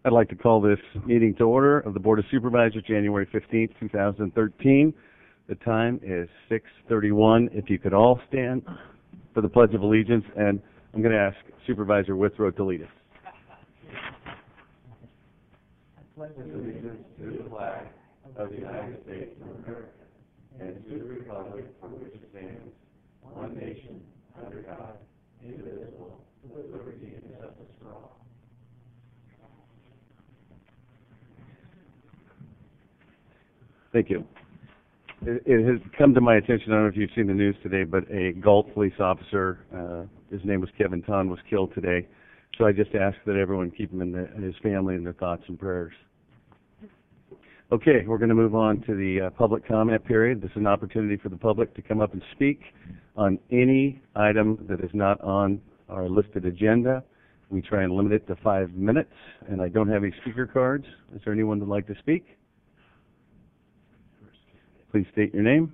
I'd like to call this meeting to order of the Board of Supervisors, January 15th, 2013. The time is 6:31. If you could all stand for the Pledge of Allegiance, and I'm going to ask Supervisor Withrow to lead us. I pledge allegiance to the flag of the United States of America and to the republic for which it stands, one nation, under God, indivisible, with liberty and justice for all. Thank you. It has come to my attention, I don't know if you've seen the news today, but a Galt police officer, his name was Kevin Ton, was killed today. So I just ask that everyone keep him and his family in their thoughts and prayers. Okay, we're going to move on to the public comment period. This is an opportunity for the public to come up and speak on any item that is not on our listed agenda. We try and limit it to 5 minutes, and I don't have any speaker cards. Is there anyone that would like to speak? Please state your name.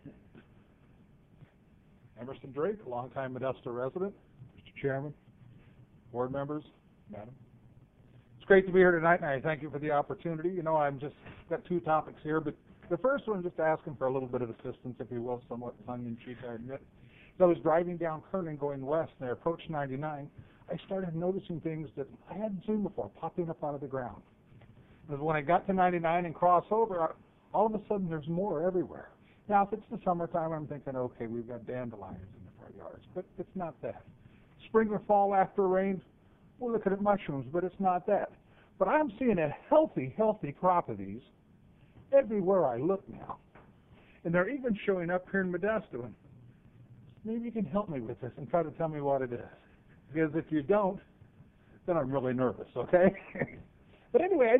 Emerson Drake, longtime Modesto resident. Mr. Chairman, board members, madam. It's great to be here tonight, and I thank you for the opportunity. You know, I'm just got two topics here, but the first one, just asking for a little bit of assistance, if you will, somewhat tongue-in-cheek, I admit. As I was driving down Kernan going west, and I approached 99, I started noticing things that I hadn't seen before, popping up out of the ground. And when I got to 99 and crossed over, all of a sudden there's more everywhere. Now, if it's the summertime, I'm thinking, okay, we've got dandelions in the front yards, but it's not that. Spring or fall after rain, we're looking at mushrooms, but it's not that. But I'm seeing a healthy crop of these everywhere I look now. And they're even showing up here in Modesto. And maybe you can help me with this and try to tell me what it is. Because if you don't, then I'm really nervous, okay? But anyway,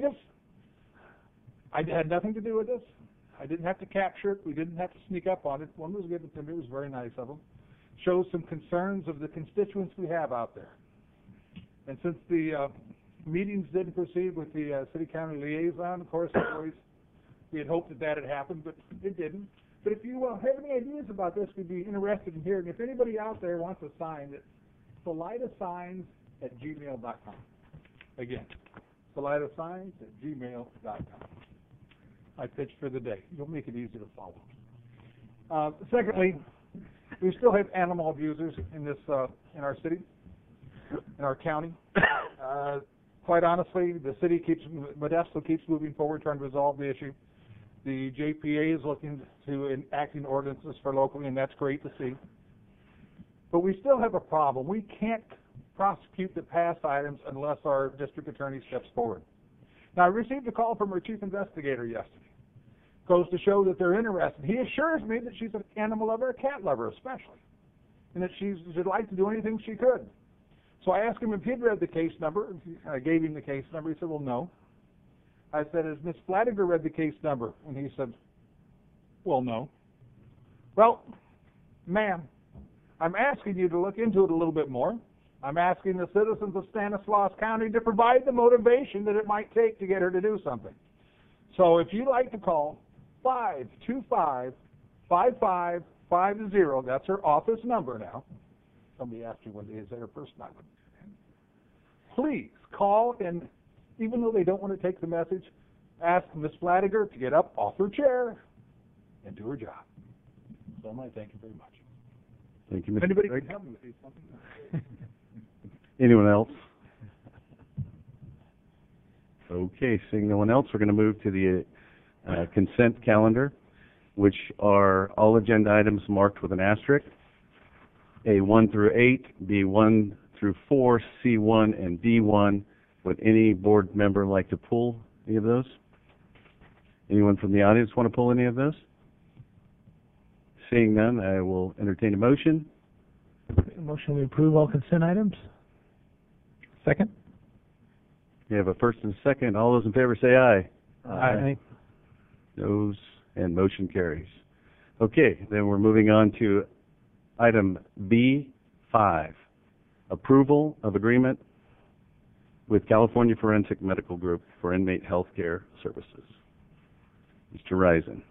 I had nothing to do with this. I didn't have to capture it. We didn't have to sneak up on it. One was given to me. It was very nice of them. Shows some concerns of the constituents we have out there. And since the meetings didn't proceed with the city-county liaison, of course, we had hoped that had happened, but it didn't. But if you have any ideas about this, we'd be interested in hearing. If anybody out there wants a sign, it's salitasigns@gmail.com. Again, salitasigns@gmail.com. I pitch for the day. You'll make it easy to follow. Secondly, we still have animal abusers in this in our city, in our county. Quite honestly, the city Modesto keeps moving forward trying to resolve the issue. The JPA is looking to enacting ordinances for locally, and that's great to see. But we still have a problem. We can't prosecute the past items unless our district attorney steps forward. Now, I received a call from our chief investigator yesterday. Goes to show that they're interested. He assures me that she's an animal lover, a cat lover especially, and that she'd like to do anything she could. So I asked him if he'd read the case number. I gave him the case number. He said, well, no. I said, has Ms. Fladiger read the case number? And he said, well, no. Well, ma'am, I'm asking you to look into it a little bit more. I'm asking the citizens of Stanislaus County to provide the motivation that it might take to get her to do something. So if you'd like to call 525-5550, that's her office number now. Somebody asked me one day, is that her first number? Please call, and even though they don't want to take the message, ask Ms. Fladiger to get up off her chair and do her job. So I thank you very much. Thank you, Mr. Anybody Drake. can help me with something? Anyone else? Okay, seeing no one else, we're going to move to the consent calendar, which are all agenda items marked with an asterisk. A1 through 8, B1 through 4, C1, and D1. Would any board member like to pull any of those? Anyone from the audience want to pull any of those? Seeing none, I will entertain a motion. Motion to approve all consent items. Second. We have a first and a second. All those in favor say aye. Aye. Those, and motion carries. Okay, then we're moving on to item B5, approval of agreement with California Forensic Medical Group for inmate health care services. Mr. Risen.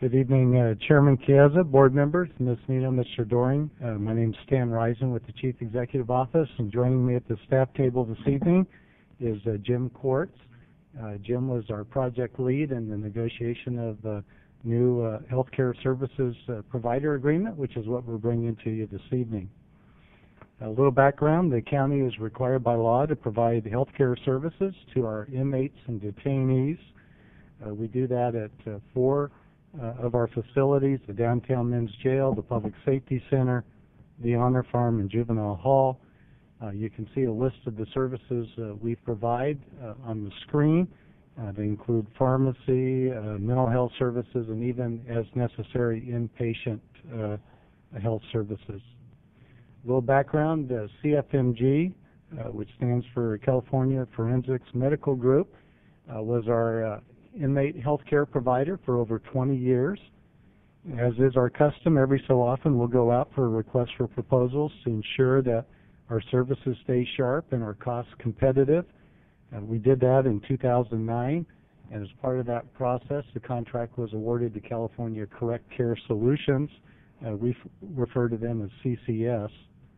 Good evening, Chairman Chiesa, board members, Ms. Nino, Mr. Doring. My name's Stan Reisen with the Chief Executive Office, and joining me at the staff table this evening is Jim Quartz. Jim was our project lead in the negotiation of the new healthcare services provider agreement, which is what we're bringing to you this evening. A little background: the county is required by law to provide healthcare services to our inmates and detainees. We do that at 4 of our facilities: the Downtown Men's Jail, the Public Safety Center, the Honor Farm, and Juvenile Hall. You can see a list of the services we provide on the screen. They include pharmacy, mental health services, and even, as necessary, inpatient health services. A little background: CFMG, which stands for California Forensics Medical Group, was our inmate health care provider for over 20 years. As is our custom, every so often we'll go out for requests for proposals to ensure that our services stay sharp and our costs competitive. We did that in 2009, and as part of that process, the contract was awarded to California Correct Care Solutions. We refer to them as CCS.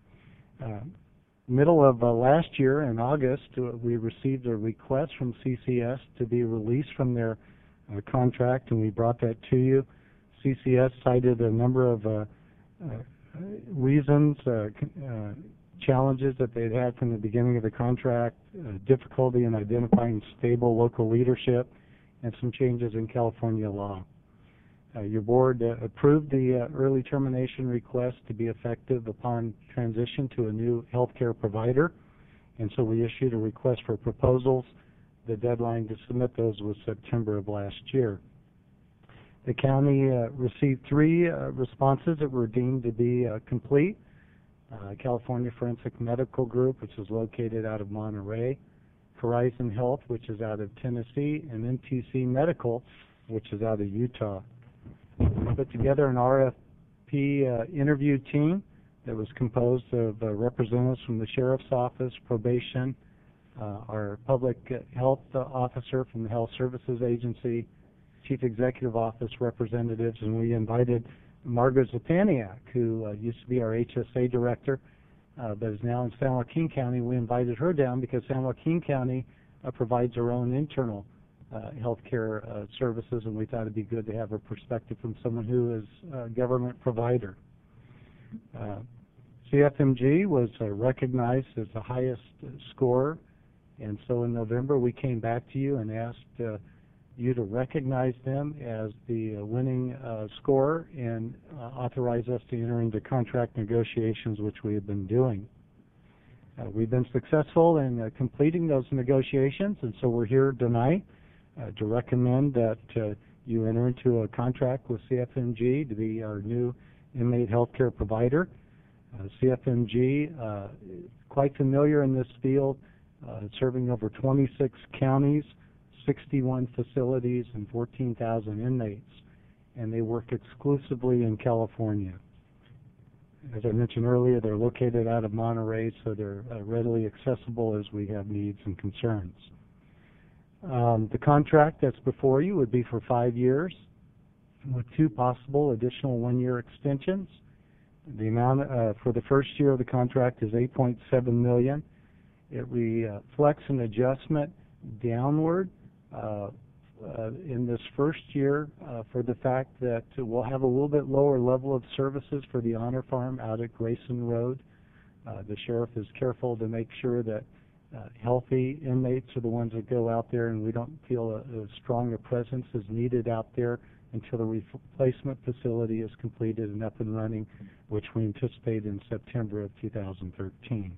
Middle of last year, in August, we received a request from CCS to be released from their contract, and we brought that to you. CCS cited a number of reasons, challenges that they'd had from the beginning of the contract, difficulty in identifying stable local leadership, and some changes in California law. Your board approved the early termination request to be effective upon transition to a new healthcare provider, and so we issued a request for proposals. The deadline to submit those was September of last year. The county received 3 responses that were deemed to be complete. California Forensic Medical Group, which is located out of Monterey; Horizon Health, which is out of Tennessee; and MTC Medical, which is out of Utah. We put together an RFP interview team that was composed of representatives from the Sheriff's Office, Probation, our Public Health Officer from the Health Services Agency, Chief Executive Office representatives, and we invited Margaret Zapaniak, who used to be our HSA Director, but is now in San Joaquin County. We invited her down because San Joaquin County provides her own internal healthcare services, and we thought it'd be good to have a perspective from someone who is a government provider. CFMG was recognized as the highest scorer, and so in November we came back to you and asked you to recognize them as the winning scorer and authorize us to enter into contract negotiations, which we have been doing. We've been successful in completing those negotiations, and so we're here tonight to recommend that you enter into a contract with CFMG to be our new inmate health care provider. CFMG, quite familiar in this field, serving over 26 counties, 61 facilities, and 14,000 inmates, and they work exclusively in California. As I mentioned earlier, they're located out of Monterey, so they're readily accessible as we have needs and concerns. The contract that's before you would be for 5 years with 2 possible additional 1-year extensions. The amount for the first year of the contract is $8.7 million. It reflects an adjustment downward in this first year for the fact that we'll have a little bit lower level of services for the Honor Farm out at Grayson Road. The sheriff is careful to make sure that healthy inmates are the ones that go out there, and we don't feel a strong a presence is needed out there until the replacement facility is completed and up and running, which we anticipate in September of 2013.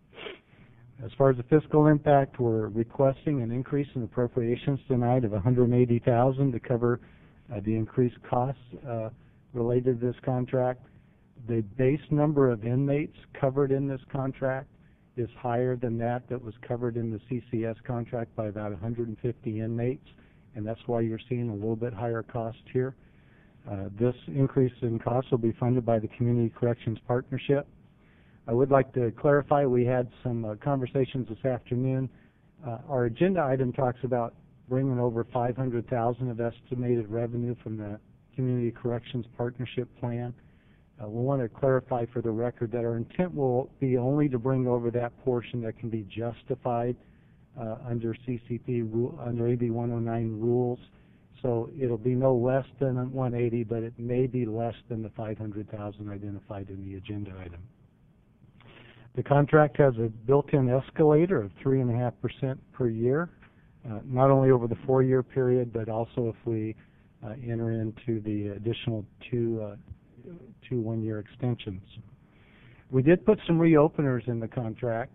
As far as the fiscal impact, we're requesting an increase in appropriations tonight of $180,000 to cover the increased costs related to this contract. The base number of inmates covered in this contract is higher than that was covered in the CCS contract by about 150 inmates, and that's why you're seeing a little bit higher cost here. This increase in cost will be funded by the Community Corrections Partnership. I would like to clarify, we had some conversations this afternoon. Our agenda item talks about bringing over $500,000 of estimated revenue from the Community Corrections Partnership Plan. We want to clarify for the record that our intent will be only to bring over that portion that can be justified under under AB 109 rules. So it'll be no less than 180, but it may be less than the 500,000 identified in the agenda item. The contract has a built-in escalator of 3.5% per year, not only over the 4-year period, but also if we enter into the additional two 1-year extensions. We did put some reopeners in the contract.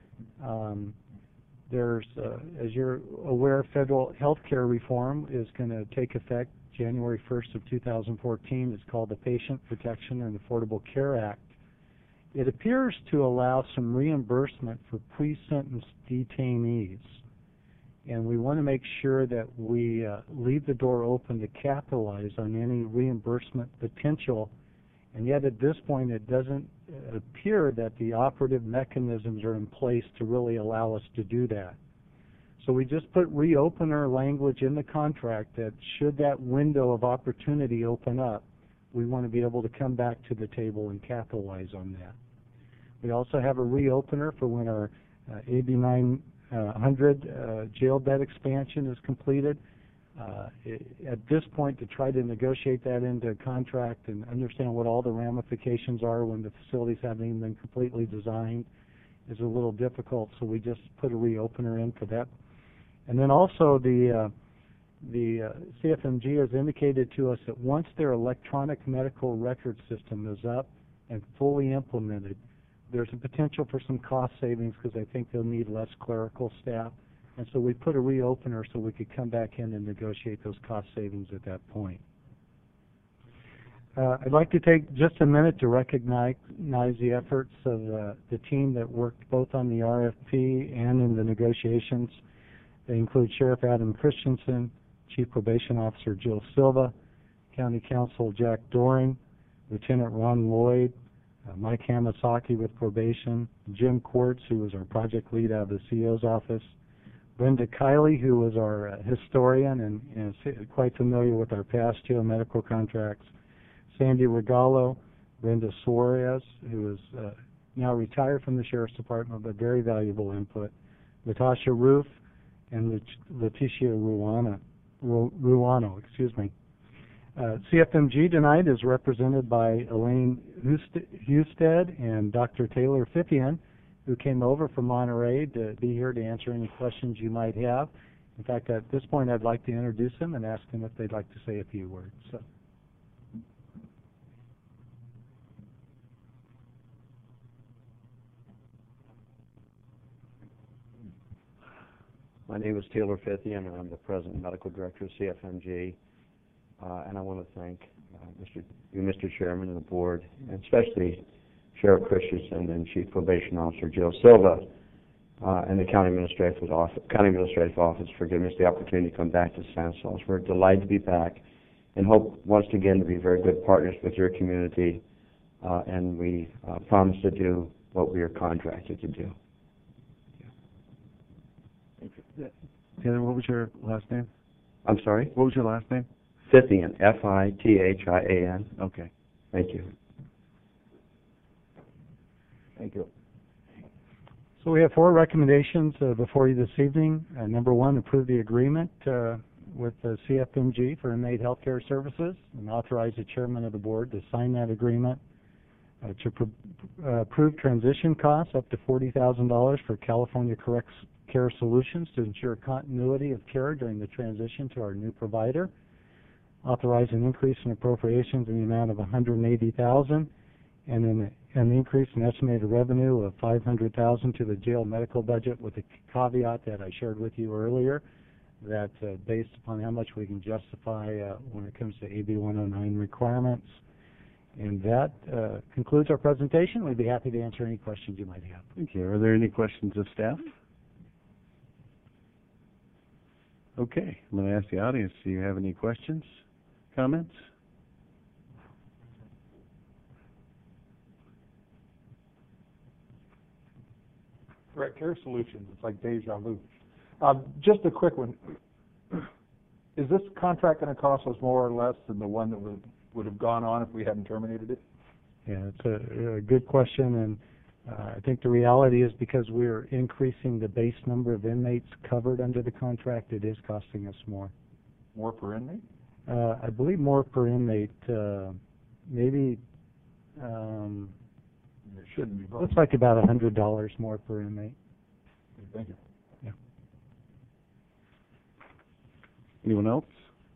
There's, as you're aware, federal health care reform is going to take effect January 1st of 2014. It's called the Patient Protection and Affordable Care Act. It appears to allow some reimbursement for pre-sentence detainees. And we want to make sure that we leave the door open to capitalize on any reimbursement potential. And yet at this point, it doesn't appear that the operative mechanisms are in place to really allow us to do that. So we just put reopener language in the contract that should that window of opportunity open up, we want to be able to come back to the table and capitalize on that. We also have a reopener for when our AB 900 jail bed expansion is completed. At this point, to try to negotiate that into a contract and understand what all the ramifications are when the facilities haven't even been completely designed is a little difficult, so we just put a reopener in for that. And then also the CFMG has indicated to us that once their electronic medical record system is up and fully implemented, there's a potential for some cost savings because I think they'll need less clerical staff. And so we put a reopener so we could come back in and negotiate those cost savings at that point. I'd like to take just a minute to recognize the efforts of the team that worked both on the RFP and in the negotiations. They include Sheriff Adam Christensen, Chief Probation Officer Jill Silva, County Counsel Jack Doring, Lieutenant Ron Lloyd, Mike Hamasaki with probation, Jim Quartz, who was our project lead out of the CO's office, Brenda Kiley, who was our historian and is quite familiar with our past geomedical contracts, Sandy Regalo, Brenda Suarez, who is now retired from the Sheriff's Department, but very valuable input, Latasha Roof, and Leticia Ruano. CFMG tonight is represented by Elaine Husted and Dr. Taylor Fithian, who came over from Monterey to be here to answer any questions you might have. In fact, at this point, I'd like to introduce them and ask them if they'd like to say a few words. So. My name is Taylor Fithian, and I'm the President and Medical Director of CFMG. And I want to thank Mr. Chairman and the Board, and especially Sheriff Christensen and Chief Probation Officer Jill Silva, and the County Administrative Office for giving us the opportunity to come back to Stanislaus. We're delighted to be back and hope once again to be very good partners with your community, and we promise to do what we are contracted to do. Taylor, what was your last name? I'm sorry? What was your last name? Fithian, F-I-T-H-I-A-N. Okay. Thank you. Thank you. So we have 4 recommendations before you this evening. Number 1, approve the agreement with the CFMG for inmate health care services and authorize the chairman of the board to sign that agreement. To approve transition costs up to $40,000 for California Corrects Care Solutions to ensure continuity of care during the transition to our new provider. Authorize an increase in appropriations in the amount of $180,000 and an increase in estimated revenue of $500,000 to the jail medical budget, with a caveat that I shared with you earlier, that based upon how much we can justify when it comes to AB 109 requirements. And that concludes our presentation. We'd be happy to answer any questions you might have. Thank you. Are there any questions of staff? Okay. I'm going to ask the audience, do you have any questions, comments? Correct Care Solutions, it's like deja vu. Just a quick one. Is this contract going to cost us more or less than the one that would have gone on if we hadn't terminated it? Yeah, it's a good question, and I think the reality is because we're increasing the base number of inmates covered under the contract, it is costing us more. More per inmate? I believe more per inmate, maybe, It shouldn't be. looks like about $100 more per inmate. Thank you. Anyone else?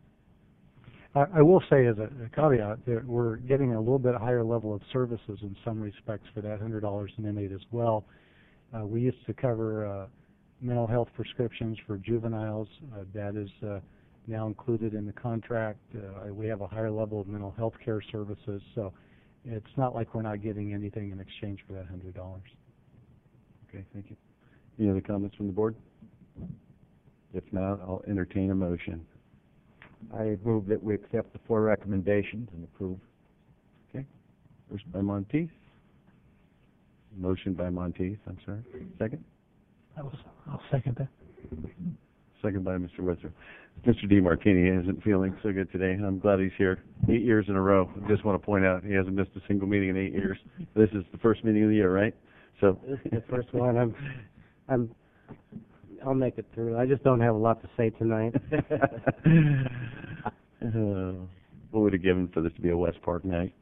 I will say as a caveat that we're getting a little bit higher level of services in some respects for that $100 an inmate as well. We used to cover mental health prescriptions for juveniles. That is now included in the contract. We have a higher level of mental health care services, so it's not like we're not getting anything in exchange for that $100. Okay, thank you. Any other comments from the board? If not, I'll entertain a motion. I move that we accept the 4 recommendations and approve. First by Monteith. Motion by Monteith, I'm sorry. Second? I'll second that. Second by Mr. Witzer. Mr. DeMartini isn't feeling so good today. I'm glad he's here 8 years in a row. I just want to point out he hasn't missed a single meeting in 8 years. This is the first meeting of the year, right? So This is the first one. I'll make it through. I just don't have a lot to say tonight. What would have given for this to be a West Park night?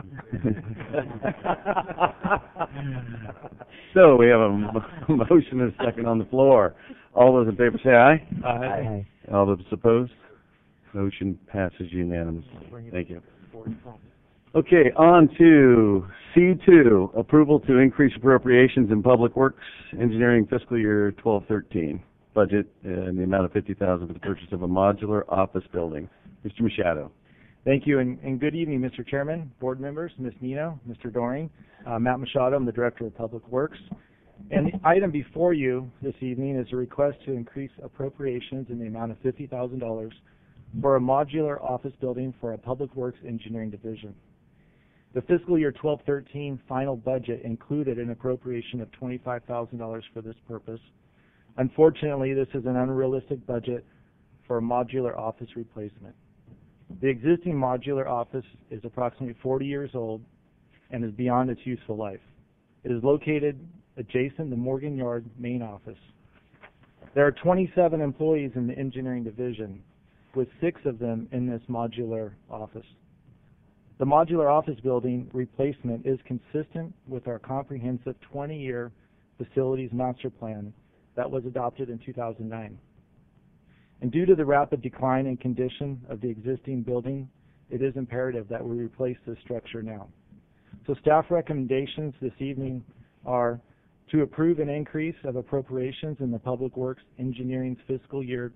So we have a motion and a second on the floor. All those in favor say aye. Aye. All those opposed? Motion passes unanimously. Thank you. Okay, on to C2, approval to increase appropriations in Public Works Engineering fiscal year 12-13 budget in the amount of $50,000 for the purchase of a modular office building. Mr. Machado. Thank you, and good evening, Mr. Chairman, board members, Ms. Nino, Mr. Doring. Matt Machado, I'm the Director of Public Works. And the item before you this evening is a request to increase appropriations in the amount of $50,000 for a modular office building for a Public Works Engineering division. The fiscal year 12-13 final budget included an appropriation of $25,000 for this purpose. Unfortunately, this is an unrealistic budget for a modular office replacement. The existing modular office is approximately 40 years old and is beyond its useful life. It is located adjacent to Morgan Yard main office. There are 27 employees in the engineering division, with 6 of them in this modular office. The modular office building replacement is consistent with our comprehensive 20-year facilities master plan that was adopted in 2009. And due to the rapid decline in condition of the existing building, it is imperative that we replace this structure now. So staff recommendations this evening are to approve an increase of appropriations in the Public Works Engineering's fiscal year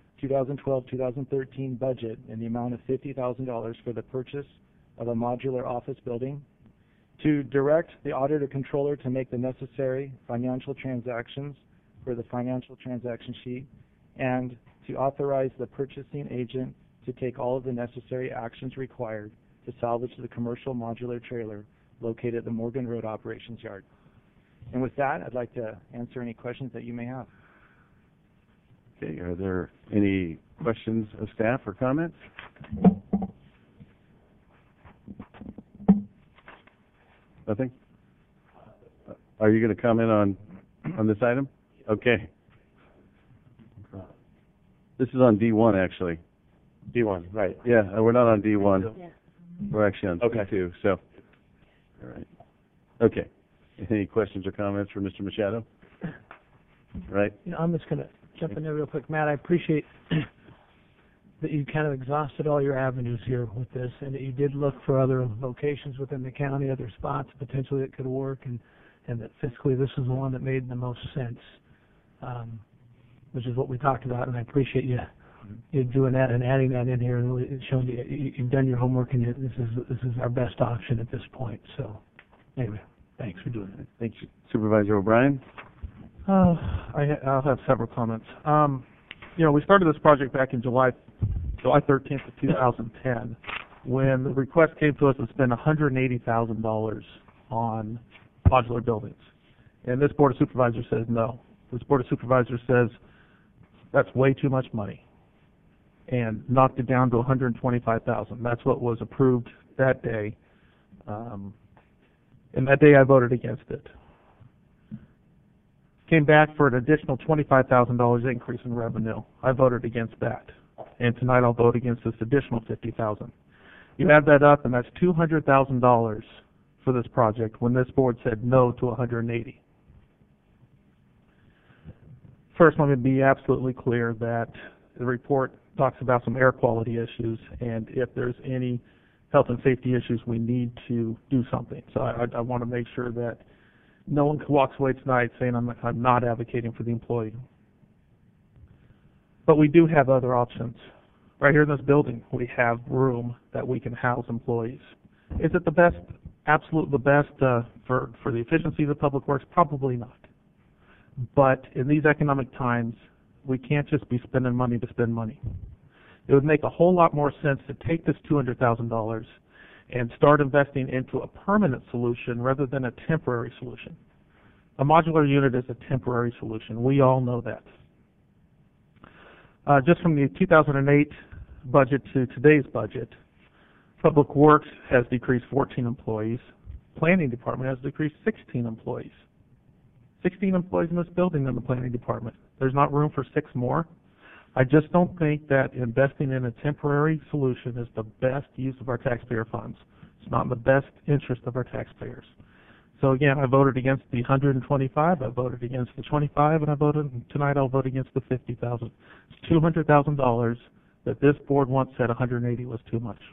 2012-2013 budget in the amount of $50,000 for the purchase of a modular office building, to direct the auditor controller to make the necessary financial transactions for the financial transaction sheet, and to authorize the purchasing agent to take all of the necessary actions required to salvage the commercial modular trailer located at the Morgan Road Operations Yard. And with that, I'd like to answer any questions that you may have. Okay, are there any questions of staff or comments? Nothing? Are you going to comment on this item? Okay. This is on D1, actually. D1, right. Yeah, we're not on D1. We're actually on Okay. D2, so. All right. Okay. Any questions or comments for Mr. Machado? Right? I'm just going to jump in there real quick. Matt, I appreciate that you kind of exhausted all your avenues here with this, and that you did look for other locations within the county, other spots potentially that could work, and that fiscally this is the one that made the most sense, which is what we talked about, and I appreciate you doing that and adding that in here, and really showing you've done your homework, and this is our best option at this point. So anyway, thanks for doing that. Thank you. Supervisor O'Brien? I'll have several comments. We started this project back in July 13th of 2010, when the request came to us to spend $180,000 on modular buildings. And this Board of Supervisors says no. This Board of Supervisors says that's way too much money. and knocked it down to 125,000. That's what was approved that day. And that day I voted against it. Came back for an additional $25,000 increase in revenue. I voted against that. And tonight I'll vote against this additional $50,000. You add that up, and that's $200,000 for this project when this board said no to 180. First, let me be absolutely clear that the report talks about some air quality issues, and if there's any health and safety issues, we need to do something. So I want to make sure that no one walks away tonight saying I'm not advocating for the employee. But we do have other options. Right here in this building, we have room that we can house employees. Is it the best, absolute the best for the efficiency of the public works? Probably not. But in these economic times, we can't just be spending money to spend money. It would make a whole lot more sense to take this $200,000 and start investing into a permanent solution rather than a temporary solution. A modular unit is a temporary solution. We all know that. Just from the 2008 budget to today's budget, Public Works has decreased 14 employees. Planning Department has decreased 16 employees. 16 employees in this building in the Planning Department. There's not room for 6 more. I just don't think that investing in a temporary solution is the best use of our taxpayer funds. It's not in the best interest of our taxpayers. So again, I voted against the 125, I voted against the 25, and tonight I'll vote against the 50,000. It's $200,000 that this board once said 180 was too much.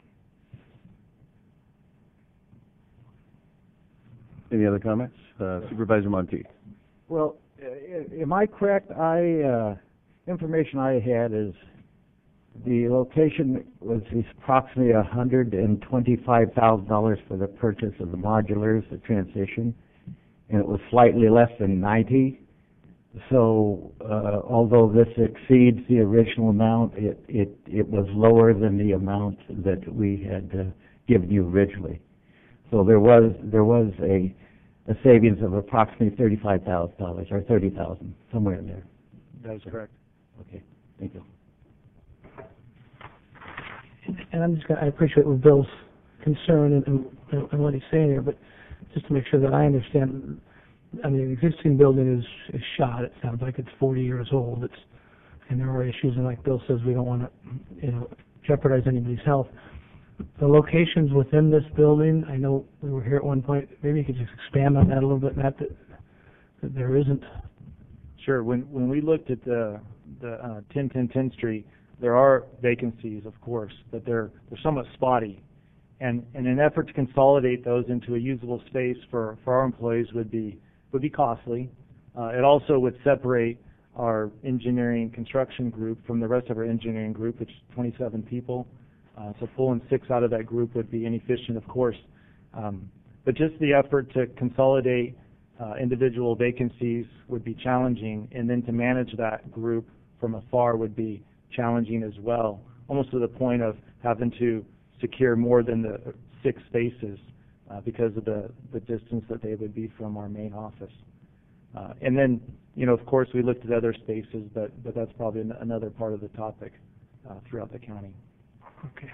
Any other comments? Supervisor Monteith. Well, am I correct? Information I had is the location was approximately $125,000 for the purchase of the modulars, the transition, and it was slightly less than 90. So, although this exceeds the original amount, it was lower than the amount that we had given you originally. So there was a savings of approximately $35,000 or $30,000, somewhere in there. That is correct. Okay, thank you. And I appreciate what Bill's concern and what he's saying here, but just to make sure that I understand, I mean, the existing building is shot. It sounds like it's 40 years old. And there are issues, and like Bill says, we don't want to, jeopardize anybody's health. The locations within this building, I know we were here at one point. Maybe you could just expand on that a little bit, Matt. That there isn't. Sure. When we looked at the 1010 Street, there are vacancies, of course, but they're somewhat spotty. And in an effort to consolidate those into a usable space for our employees would be costly. It also would separate our engineering construction group from the rest of our engineering group, which is 27 people. So pulling 6 out of that group would be inefficient, of course. But just the effort to consolidate individual vacancies would be challenging, and then to manage that group from afar would be challenging as well, almost to the point of having to secure more than the 6 spaces because of the distance that they would be from our main office. And then, of course, we looked at other spaces, but that's probably another part of the topic throughout the county. Okay.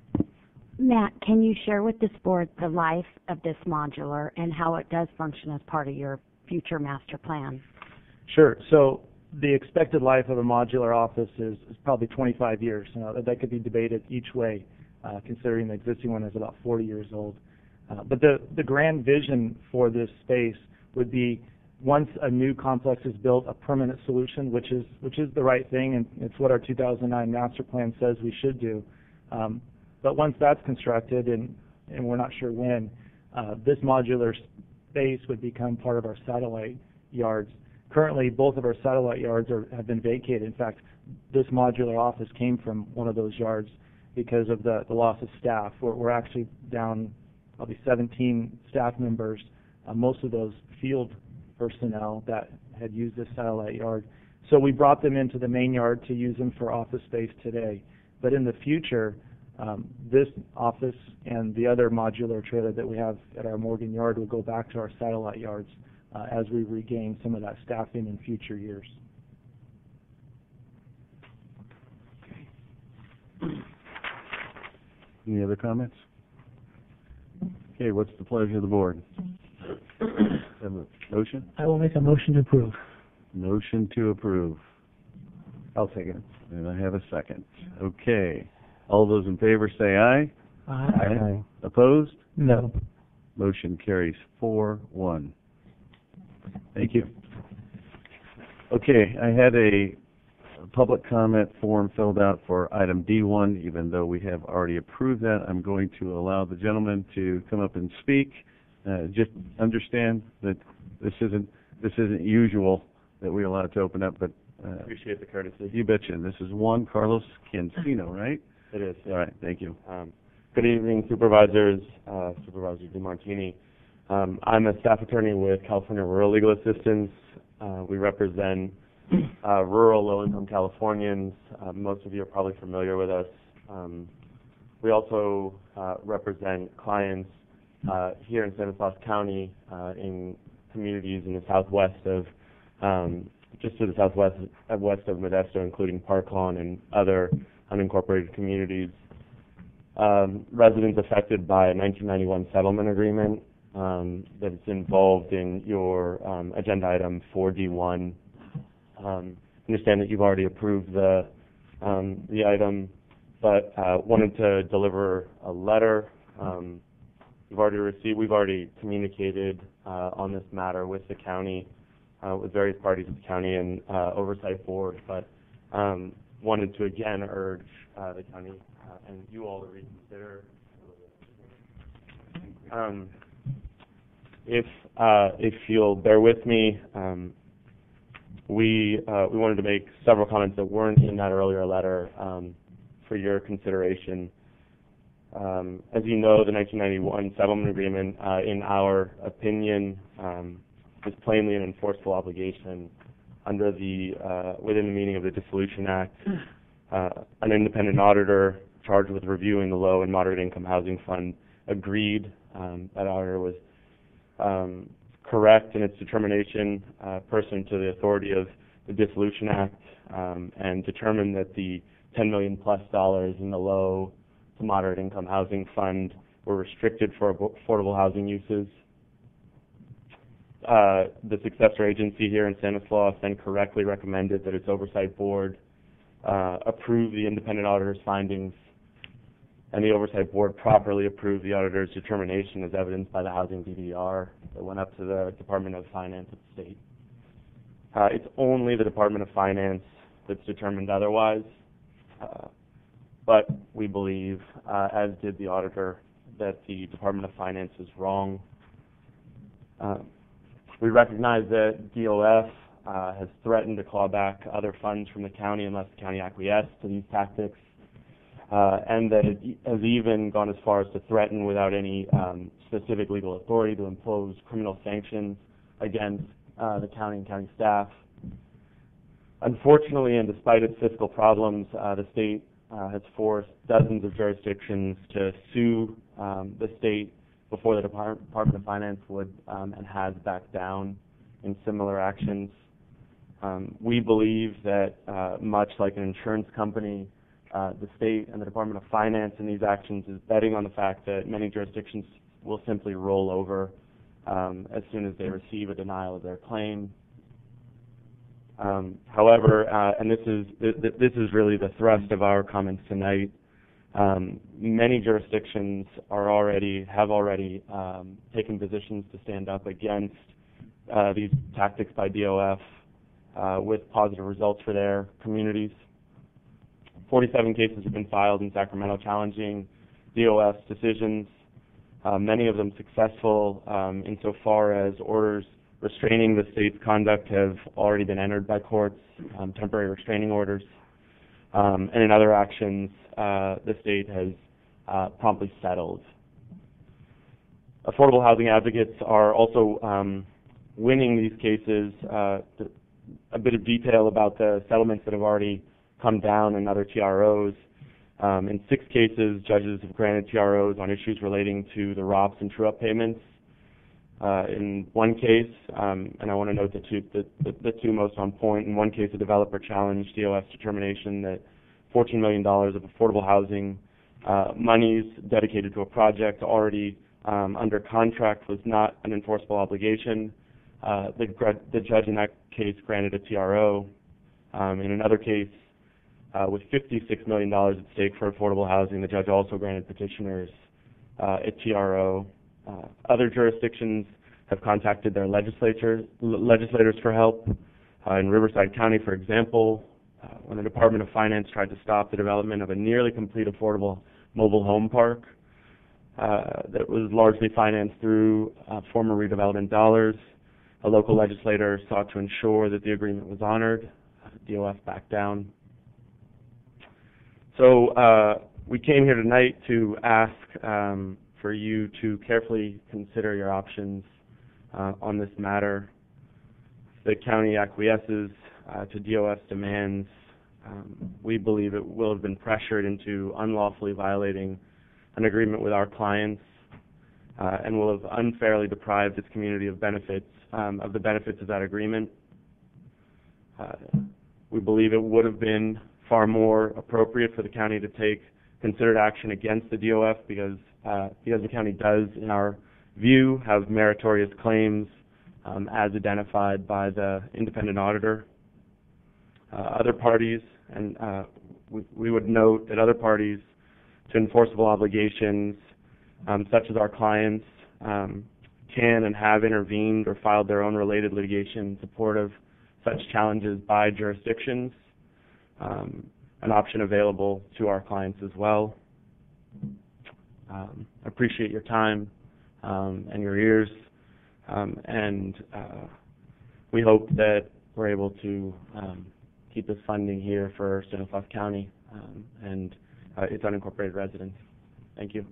Matt, can you share with this board the life of this modular and how it does function as part of your future master plan? Sure. So the expected life of a modular office is probably 25 years. That could be debated each way, considering the existing one is about 40 years old. But the grand vision for this space would be, once a new complex is built, a permanent solution, which is the right thing, and it's what our 2009 master plan says we should do. But once that's constructed, and we're not sure when, this modular space would become part of our satellite yards. Currently, both of our satellite yards have been vacated. In fact, this modular office came from one of those yards because of the loss of staff. We're actually down probably 17 staff members, most of those field personnel that had used this satellite yard. So we brought them into the main yard to use them for office space today. But in the future, this office and the other modular trailer that we have at our Morgan yard will go back to our satellite yards as we regain some of that staffing in future years. Any other comments? Okay, what's the pleasure of the board? Have a motion? I will make a motion to approve. Motion to approve. I'll second. And I have a second. Okay. All those in favor say aye. Aye. Opposed? No. Motion carries 4-1. Thank you. Okay, I had a public comment form filled out for item D1. Even though we have already approved that, I'm going to allow the gentleman to come up and speak. Just understand that this isn't usual that we allow it to open up, but Appreciate the courtesy. you betcha. This is Juan Carlos Cancino, right? It is. All right, thank you. Good evening, supervisors, Supervisor DeMartini. I'm a staff attorney with California Rural Legal Assistance. We represent rural, low-income Californians. Most of you are probably familiar with us. We also represent clients here in Stanislaus County in communities in the southwest of, just to the southwest west of Modesto, including Park Lawn and other unincorporated communities. Residents affected by a 1991 settlement agreement that is involved in your agenda item 4D1. Understand that you've already approved the item, but wanted to deliver a letter. We've already communicated on this matter with the county, with various parties of the county and oversight board, but wanted to again urge the county and you all to reconsider. If you'll bear with me, we wanted to make several comments that weren't in that earlier letter for your consideration. As you know, the 1991 settlement agreement, in our opinion, is plainly an enforceable obligation under within the meaning of the Dissolution Act. An independent auditor charged with reviewing the low and moderate income housing fund agreed that auditor was correct in its determination pursuant to the authority of the Dissolution Act, and determined that the $10 million plus in the low to moderate income housing fund were restricted for affordable housing uses. The successor agency here in Stanislaus then correctly recommended that its oversight board approve the independent auditor's findings, and the oversight board properly approved the auditor's determination as evidenced by the housing DDR that went up to the Department of Finance of the state. It's only the Department of Finance that's determined otherwise, but we believe, as did the auditor, that the Department of Finance is wrong. We recognize that DOF has threatened to claw back other funds from the county unless the county acquiesces to these tactics, and that it has even gone as far as to threaten, without any specific legal authority, to impose criminal sanctions against the county and county staff. Unfortunately, and despite its fiscal problems, the state has forced dozens of jurisdictions to sue the state before the Department of Finance would and has backed down in similar actions. We believe that much like an insurance company, the state and the Department of Finance in these actions is betting on the fact that many jurisdictions will simply roll over as soon as they receive a denial of their claim. However, and this is really the thrust of our comments tonight, many jurisdictions have already taken positions to stand up against these tactics by DOF with positive results for their communities. 47 cases have been filed in Sacramento challenging DOF's decisions, many of them successful insofar as orders restraining the state's conduct have already been entered by courts, temporary restraining orders, and in other actions the state has promptly settled. Affordable housing advocates are also winning these cases. A bit of detail about the settlements that have already come down in other TROs. In 6 cases, judges have granted TROs on issues relating to the ROPS and true-up payments. In one case, and I want to note the two most on point, in one case a developer challenged DOF's determination that $14 million of affordable housing monies dedicated to a project already under contract was not an enforceable obligation. The judge in that case granted a TRO. In another case, with $56 million at stake for affordable housing, the judge also granted petitioners a TRO. Other jurisdictions have contacted their legislators for help. In Riverside County, for example, when the Department of Finance tried to stop the development of a nearly complete affordable mobile home park that was largely financed through former redevelopment dollars, a local legislator sought to ensure that the agreement was honored. DOF backed down. So we came here tonight to ask for you to carefully consider your options on this matter. The county acquiesces to DOF's demands. We believe it will have been pressured into unlawfully violating an agreement with our clients and will have unfairly deprived its community of the benefits of that agreement. We believe it would have been far more appropriate for the county to take considered action against the DOF because the county does, in our view, have meritorious claims as identified by the independent auditor. Other parties, and we would note that other parties to enforceable obligations, such as our clients, can and have intervened or filed their own related litigation in support of such challenges by jurisdictions, an option available to our clients as well. I appreciate your time and your ears, and we hope that we're able to keep this funding here for Stanislaus County and its unincorporated residents. Thank you.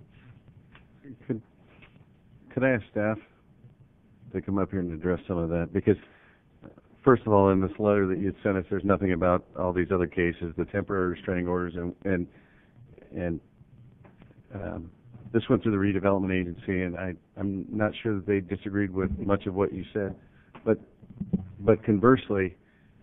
Could I ask staff to come up here and address some of that? Because, first of all, in this letter that you had sent us, there's nothing about all these other cases, the temporary restraining orders, and this went through the redevelopment agency, and I'm not sure that they disagreed with much of what you said. But conversely,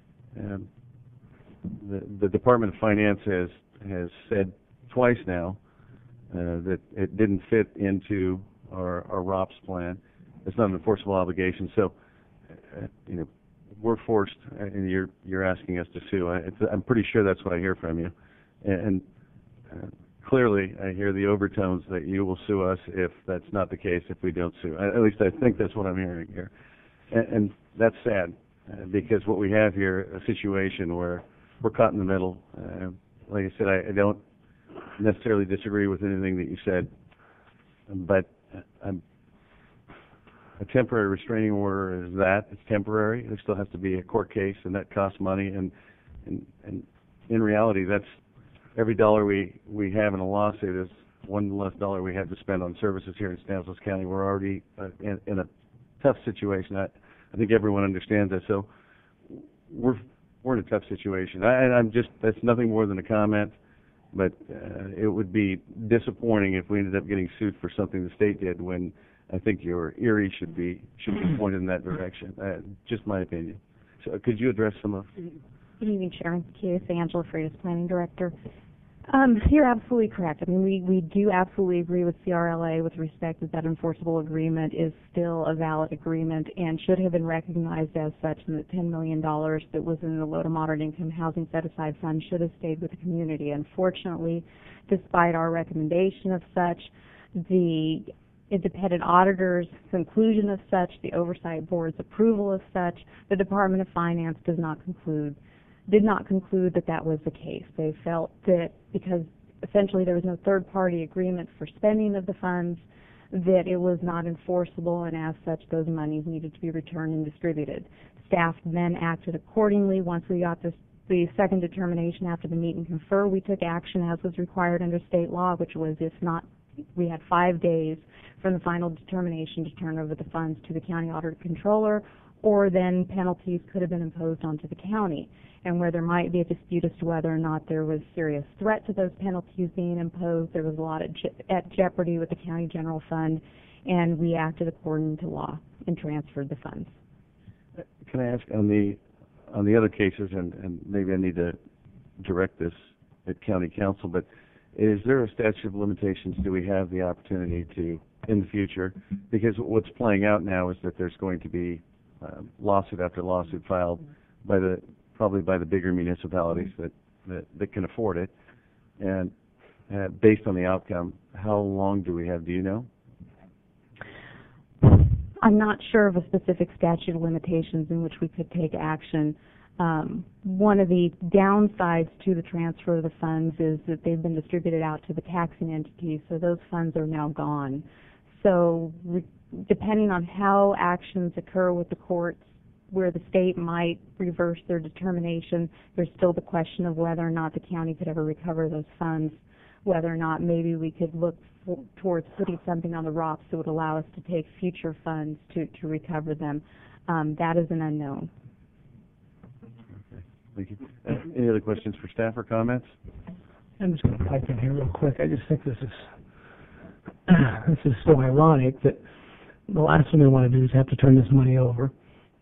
the Department of Finance has said twice now that it didn't fit into our ROPS plan. It's not an enforceable obligation. So, we're forced, and you're asking us to sue. I'm pretty sure that's what I hear from you, and clearly I hear the overtones that you will sue us if that's not the case. If we don't sue, at least I think that's what I'm hearing here, and that's sad because what we have here, a situation where we're caught in the middle. Like I said, I don't necessarily disagree with anything that you said, but a temporary restraining order is that. It's temporary. There still has to be a court case, and that costs money. And in reality, that's every dollar we have in a lawsuit is one less dollar we have to spend on services here in Stanislaus County. We're already in a tough situation. I think everyone understands that. So we're in a tough situation. That's nothing more than a comment. But it would be disappointing if we ended up getting sued for something the state did when I think your Erie should be pointed in that direction. Just my opinion. So could you address some of? Good evening, Chairman. Keith, Angela Freitas, Planning Director. You're absolutely correct. I mean, we do absolutely agree with CRLA with respect that enforceable agreement is still a valid agreement and should have been recognized as such, and the $10 million that was in the low to moderate income housing set-aside fund should have stayed with the community. Unfortunately, despite our recommendation of such, the independent auditor's conclusion of such, the oversight board's approval of such, the Department of Finance did not conclude that was the case. They felt that because essentially there was no third-party agreement for spending of the funds, that it was not enforceable, and as such, those monies needed to be returned and distributed. Staff then acted accordingly. Once we got the second determination after the meet and confer, we took action as was required under state law, which was if not, we had 5 days from the final determination to turn over the funds to the county auditor controller, or then penalties could have been imposed onto the county. And where there might be a dispute as to whether or not there was serious threat to those penalties being imposed, there was a lot at jeopardy with the county general fund, and we acted according to law and transferred the funds. Can I ask on the other cases, and maybe I need to direct this at county council, but is there a statute of limitations? Do we have the opportunity to, in the future? Because what's playing out now is that there's going to be lawsuit after lawsuit filed by probably by the bigger municipalities that can afford it. And based on the outcome, how long do we have? Do you know? I'm not sure of a specific statute of limitations in which we could take action. One of the downsides to the transfer of the funds is that they've been distributed out to the taxing entities, so those funds are now gone. So depending on how actions occur with the courts, where the state might reverse their determination, there's still the question of whether or not the county could ever recover those funds, whether or not maybe we could look towards putting something on the rocks that would allow us to take future funds to recover them. That is an unknown. Okay, thank you. Any other questions for staff or comments? I'm just going to pipe in here real quick. I just think this is so ironic that the last thing we want to do is have to turn this money over,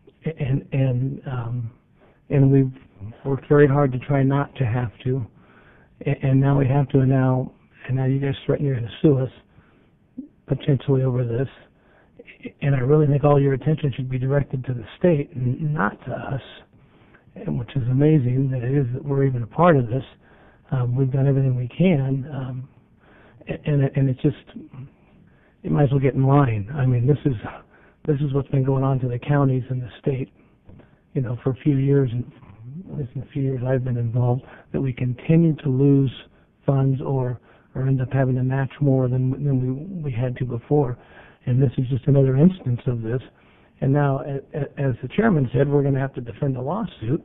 and we've worked very hard to try not to have to, and now we have to, and now you guys threaten you're going to sue us potentially over this, and I really think all your attention should be directed to the state and not to us, and which is amazing that it is that we're even a part of this. We've done everything we can, and it's just, you might as well get in line. I mean, this is what's been going on to the counties and the state, you know, for a few years, and at least in the few years I've been involved, that we continue to lose funds or end up having to match more than we had to before. And this is just another instance of this. And now, as the chairman said, we're going to have to defend a lawsuit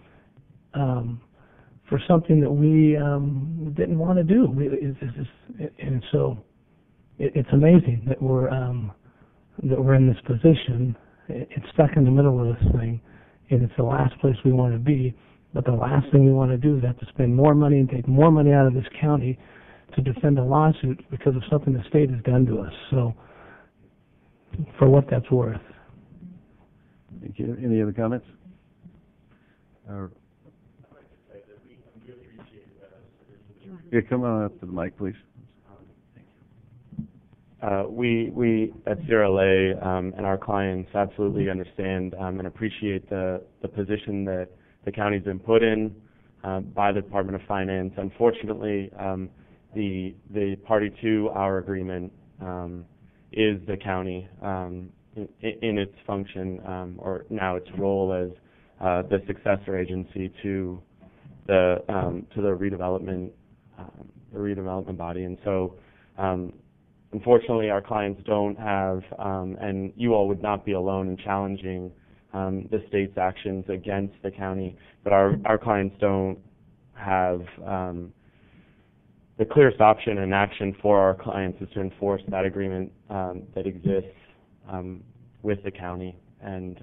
for something that we didn't want to do. And so it's amazing that we're in this position. It's stuck in the middle of this thing, and it's the last place we want to be. But the last thing we want to do is have to spend more money and take more money out of this county to defend a lawsuit because of something the state has done to us. So, for what that's worth. Thank you. Any other comments? Yeah, come on up to the mic, please. We at CRLA and our clients absolutely understand and appreciate the position that the county's been put in by the Department of Finance. Unfortunately, the party to our agreement is the county in its function, or now its role as the successor agency to the redevelopment body. And so, unfortunately, our clients don't have, and you all would not be alone in challenging the state's actions against the county, but our clients don't have the clearest option and action for our clients is to enforce that agreement that exists with the county. And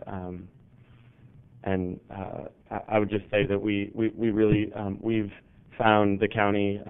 I would just say that we really we've found the county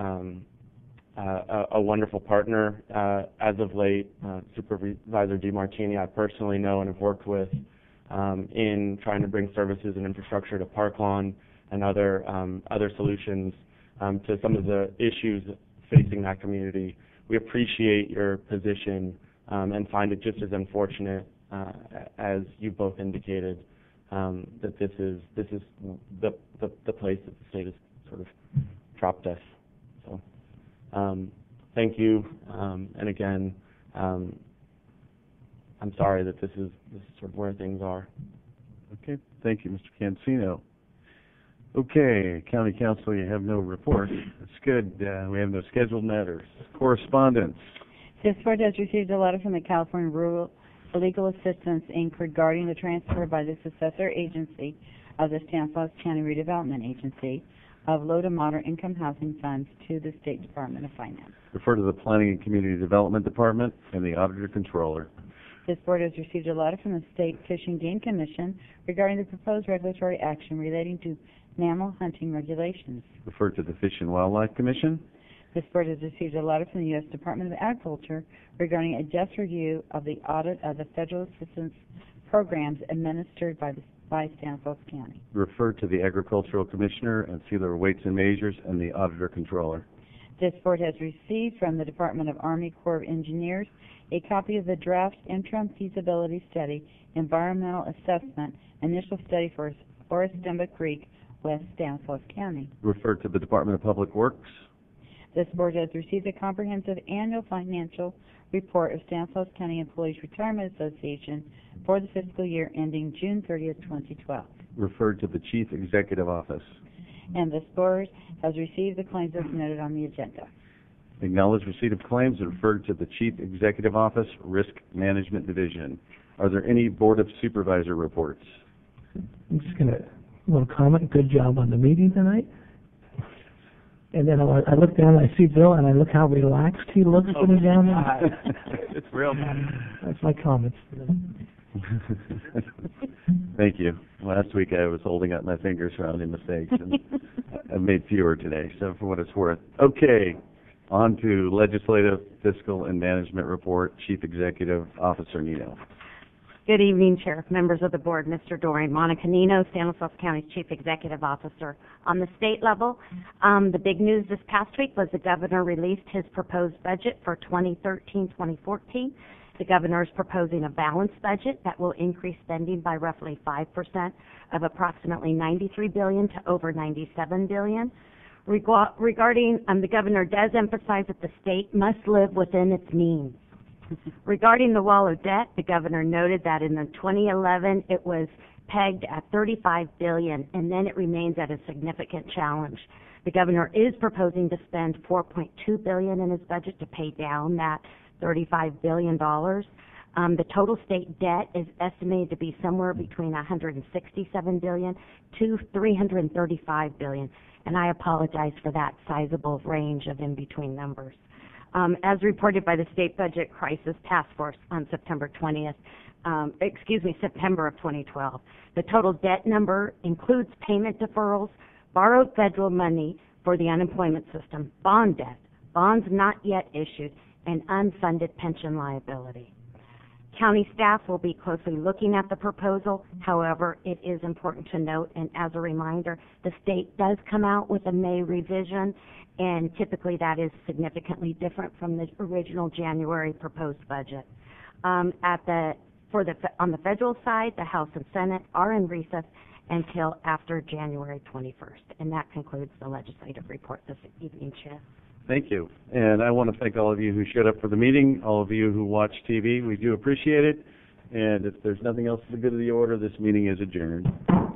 a wonderful partner as of late. Supervisor DeMartini I personally know and have worked with in trying to bring services and infrastructure to Park Lawn and other solutions to some of the issues facing that community. We appreciate your position and find it just as unfortunate as you both indicated that this is the place that the state has sort of dropped us. So thank you, and again, I'm sorry that this is sort of where things are. Okay, thank you, Mr. Cancino. Okay, County Council, you have no report. That's good. We have no scheduled matters. Correspondence. This board has received a letter from the California Rural Legal Assistance, Inc. regarding the transfer by the successor agency of the Stanislaus County Redevelopment Agency of low to moderate income housing funds to the State Department of Finance. Refer to the Planning and Community Development Department and the Auditor Controller. This board has received a letter from the State Fish and Game Commission regarding the proposed regulatory action relating to mammal hunting regulations. Refer to the Fish and Wildlife Commission. This board has received a letter from the U.S. Department of Agriculture regarding a just review of the audit of the federal assistance programs administered by Stanislaus County. Refer to the Agricultural Commissioner and see their weights and measures and the Auditor Controller. This board has received from the Department of Army Corps of Engineers a copy of the draft interim feasibility study, environmental assessment, initial study for Orostemba Creek, West Stanislaus County. Referred to the Department of Public Works. This board has received a comprehensive annual financial report of Stanislaus County Employees Retirement Association for the fiscal year ending June 30th, 2012. Referred to the Chief Executive Office. And this board has received the claims as noted on the agenda. Acknowledge receipt of claims and referred to the Chief Executive Office, Risk Management Division. Are there any Board of Supervisor reports? I'm just going to, little comment, good job on the meeting tonight. And then I look down and I see Bill and I look how relaxed he looks sitting down there. It's real. That's my comments. Thank you. Last week I was holding up my fingers rounding mistakes, and I've made fewer today, so for what it's worth. Okay, on to Legislative, Fiscal, and Management Report, Chief Executive Officer Nino. Good evening, Chair, members of the board, Mr. Doring. Monica Nino, Stanislaus County's Chief Executive Officer. On the state level, the big news this past week was the governor released his proposed budget for 2013-2014. The governor is proposing a balanced budget that will increase spending by roughly 5% of approximately $93 billion to over $97 billion. Regarding, the governor does emphasize that the state must live within its means. Regarding the wall of debt, the governor noted that in the 2011 it was pegged at $35 billion, and then it remains at a significant challenge. The governor is proposing to spend $4.2 billion in his budget to pay down that $35 billion. The total state debt is estimated to be somewhere between $167 billion to $335 billion, and I apologize for that sizable range of in-between numbers. As reported by the State Budget Crisis Task Force on September of 2012, the total debt number includes payment deferrals, borrowed federal money for the unemployment system, bond debt, bonds not yet issued, and unfunded pension liability. County staff will be closely looking at the proposal. However, it is important to note, and as a reminder, the state does come out with a May revision, and typically that is significantly different from the original January proposed budget. On the federal side, the House and Senate are in recess until after January 21st, and that concludes the legislative report this evening, Chair. Thank you. And I want to thank all of you who showed up for the meeting, all of you who watch TV. We do appreciate it. And if there's nothing else for the good of the order, this meeting is adjourned.